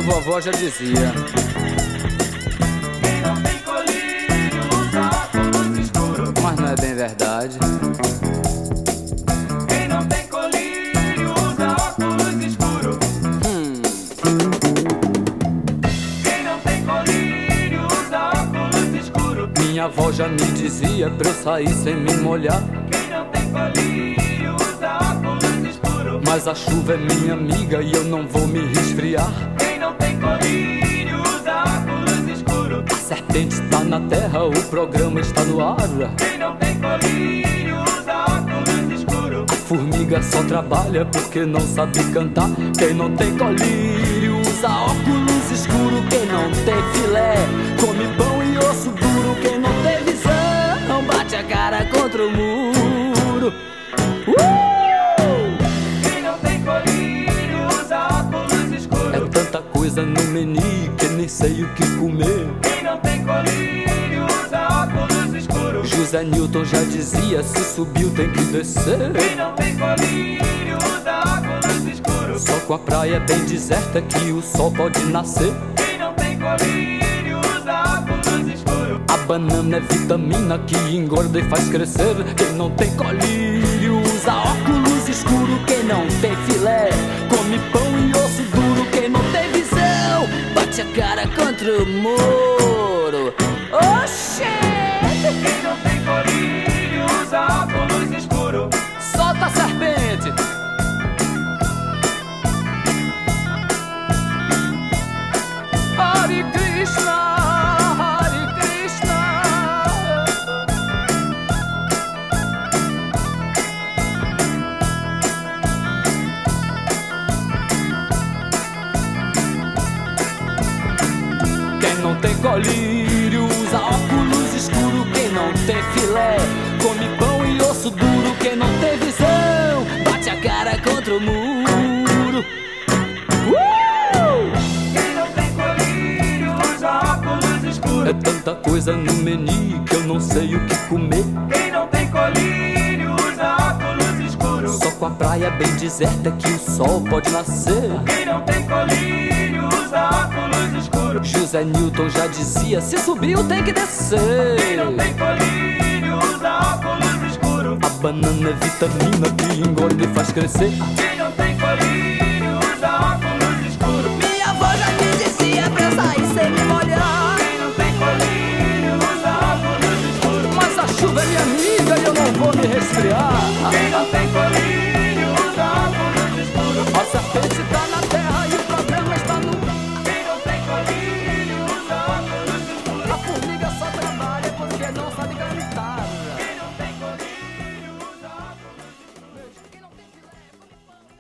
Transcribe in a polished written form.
vovó já dizia. Quem não tem colírio usa óculos escuros. Mas não é bem verdade. Quem não tem colírio usa óculos escuros. Quem não tem colírio usa óculos escuros. Minha avó já me dizia pra eu sair sem me molhar. Quem não tem colírio usa óculos escuros. Mas a chuva é minha amiga e eu não vou me resfriar. Quem não tem colírio usa óculos escuros. A serpente está na terra, o programa está no ar. Quem não tem colírio usa óculos escuros. A formiga só trabalha porque não sabe cantar. Quem não tem colírio usa óculos escuro. Quem não tem filé come pão e osso duro. Quem não tem visão bate a cara contra o muro. Quem não tem colírio usa óculos escuros. É tanta coisa no menu que nem sei o que comer. Quem não tem colírio usa óculos escuros. José Newton já dizia, se subiu tem que descer. Quem não tem colírio usa óculos escuros. Só com a praia bem deserta que o sol pode nascer. Quem não tem colírio usa óculos escuros. A banana é vitamina que engorda e faz crescer. Quem não tem colírio usa óculos escuro. Quem não tem filé come pão e osso duro. Quem não tem visão bate a cara contra o muro. Oxê! Quem não tem colírio usa óculos escuros. Solta a serpente! Hare Krishna, Hare Krishna. Quem não tem colírio usa óculos escuro. Quem não tem filé come pão e osso duro. Quem não tem visão bate a cara contra o muro. Quem não tem colírio usa óculos escuros. É tanta coisa no menu que eu não sei o que comer. Quem não tem colírio usa óculos escuros. Só com a praia bem deserta que o sol pode nascer. Quem não tem colírio usa óculos escuros. José Newton já dizia, se subiu tem que Quem descer. não tem colírio usa óculos escuros. A banana é vitamina que engorda e faz crescer. Quem não tem colírio usa óculos escuros. Minha avó já me dizia pra eu sair sem me molhar. Quem não tem colírio usa óculos escuros. Mas a chuva é minha amiga e eu não vou me resfriar. Quem não tem colírio